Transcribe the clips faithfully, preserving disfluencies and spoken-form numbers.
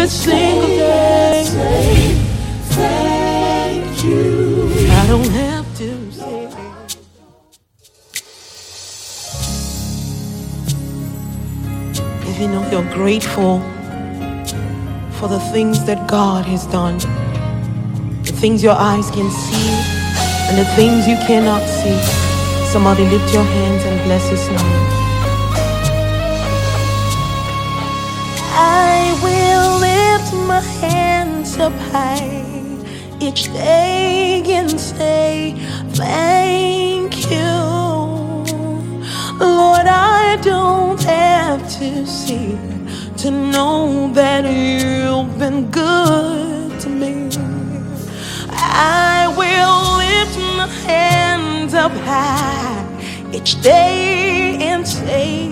every single day. Thank you. I don't have to say. If you know you're grateful for the things that God has done, the things your eyes can see and the things you cannot see, somebody lift your hands and bless His name. I will lift my hands up high each day and say thank you. Lord, I don't have to see to know that you've been good to me. I will lift my hands up high each day and say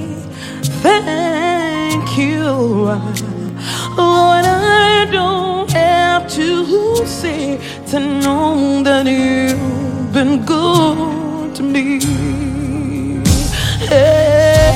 thank you. Lord, I don't have to say to know that you've been good to me. Hey.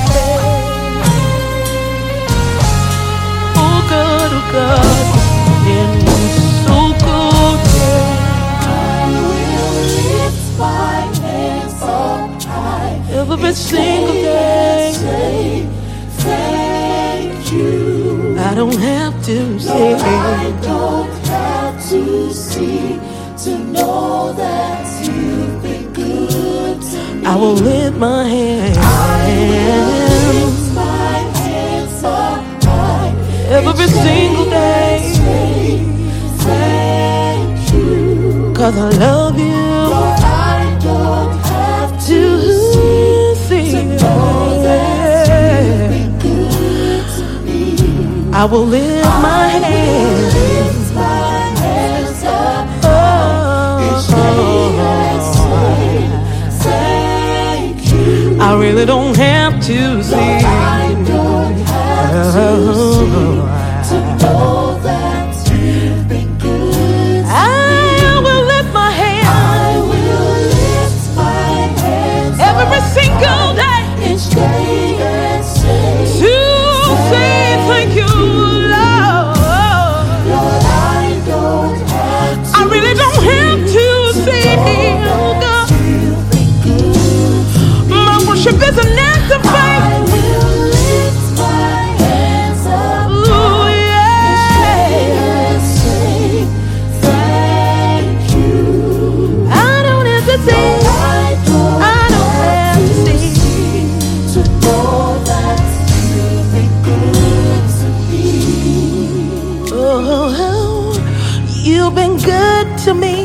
Oh God, oh God, and you're so good. I will lift my hands up high Every single day. say thank you. I don't have to say. Lord, I don't have to see to know that you've been good to me. I will lift my hands. I will lift my hands up high Every each single day. say thank you. Cause I love you. Lord, I don't have To to see. to know that you've been good to me. I will lift my hands. Lift my hands up Oh, each day and say thank you. I really don't have to see. Lord, I don't have to see to know that you've been good to me. I will lift my hands I will lift my hands every up single day each day and say to say thank you, Lord. Lord, I don't have to I really don't have to see. Oh God, you've been good. my worship is an act of I faith. will lift my hands up Ooh, yeah. and say thank you. I don't have to see. I don't I don't have to see. to know that you've been good to me. Oh, you've been good to me.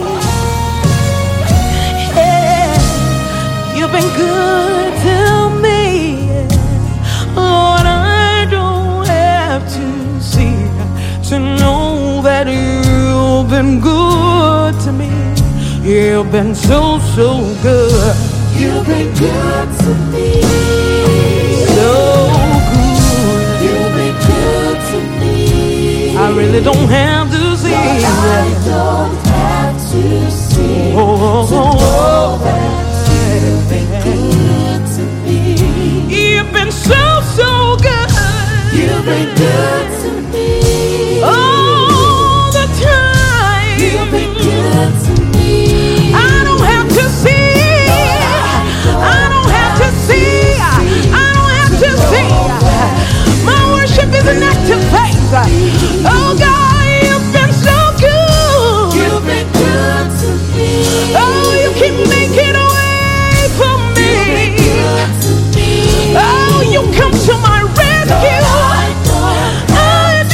Yeah, you've been good to me. Lord, I don't have to see to know that you've been good to me. You've been so, so good. You've been good to me. So good. You've been good to me. I really don't have to see. I don't have to see Oh, oh, to oh, know that you've been good to me. you've been so, so good. You've been good to me. All the time. You've been good to me. I don't have to see. I don't have to see. I don't have to see. My worship is an act of faith. Oh God, you've been so good. You've been good to me. Oh, you keep making a way for me. Good to me. Oh, you come to my rescue. I don't I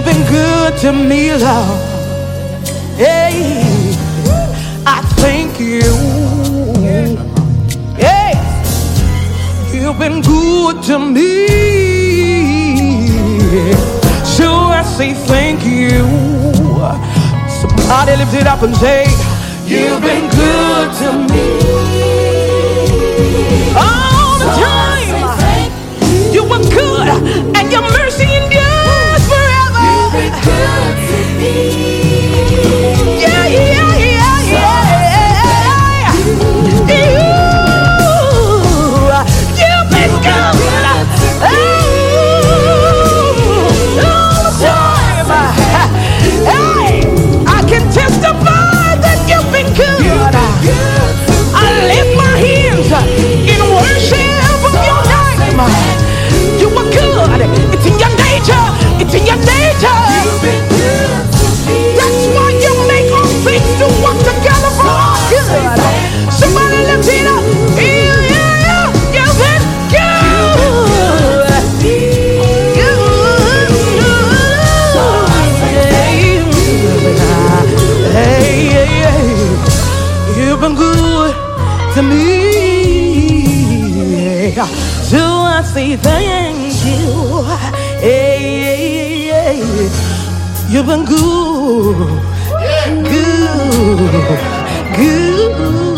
been good to me, Lord. Hey, I thank you. Hey, you've been good to me. So I say thank you. Somebody lift it up and say, you've been good to me. All the time, you were good, and your mercy endures forever. You've been good to me. Yeah, yeah, yeah, yeah. You, you've been good. Oh, all the time. Hey, I can testify that you've been good. I lift my hands in worship of your name. You were good. It's in your nature. It's in your nature. That's why you make all things to work together for our good. Somebody lift it up. Yeah, yeah, yeah. You've been good. Good. Hey, hey, hey. You've been good to me. So I say thank you. Hey, hey, hey. You've been good, good, good.